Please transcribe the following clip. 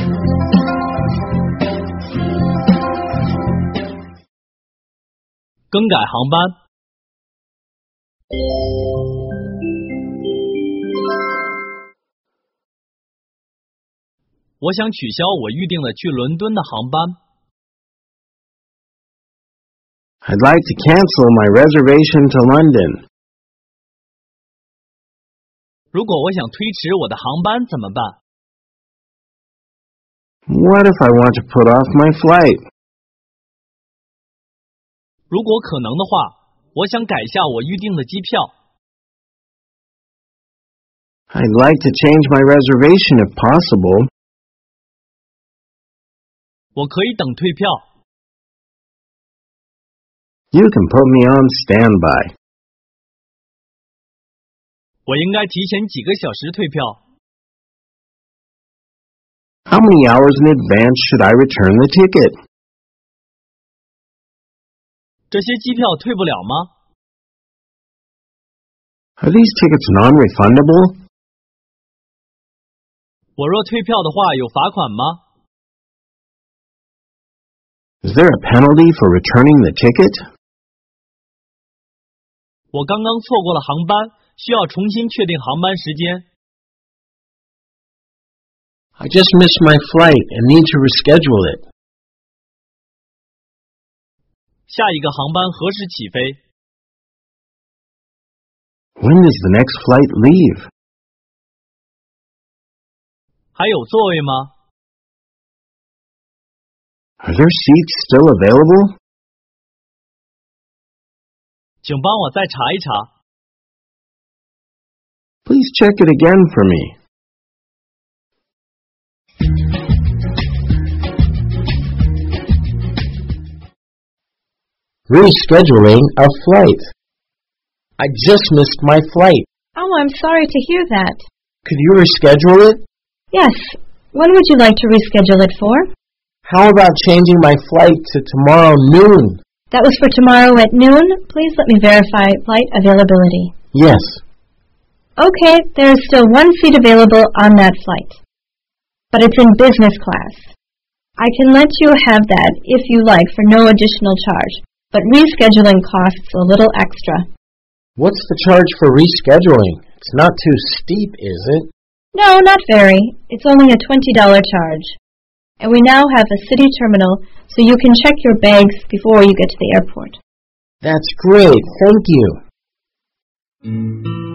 更改航班。我想取消我预定的去伦敦的航班。 I'd like to cancel my reservation to London. 如果我想推迟我的航班怎么办？ What if I want to put off my flight? 如果可能的话，我想改下我预定的机票。 I'd like to change my reservation if possible. 我可以等退票。 You can put me on standby. 我应该提前几个小时退票。 How many hours in advance should I return the ticket? 这些机票退不了吗？ Are these tickets non-refundable? 我若退票的话，有罚款吗？ Is there a penalty for returning the ticket? 我刚刚错过了航班，需要重新确定航班时间。 I just missed my flight and need to reschedule it. 下一个航班何时起飞？ When does the next flight leave? 还有座位吗？ Are there seats still available? 请帮我再查一查。 Please check it again for me. Rescheduling a flight. I just missed my flight. Oh, I'm sorry to hear that. Could you reschedule it? Yes. When would you like to reschedule it for? How about changing my flight to tomorrow noon? That was for tomorrow at noon. Please let me verify flight availability. Yes. Okay, there is still one seat available on that flight. But it's in business class. I can let you have that if you like for no additional charge, but rescheduling costs a little extra. What's the charge for rescheduling? It's not too steep, is it? No, not very. It's only a $20 charge. And we now have a city terminal, so you can check your bags before you get to the airport. That's great. Thank you.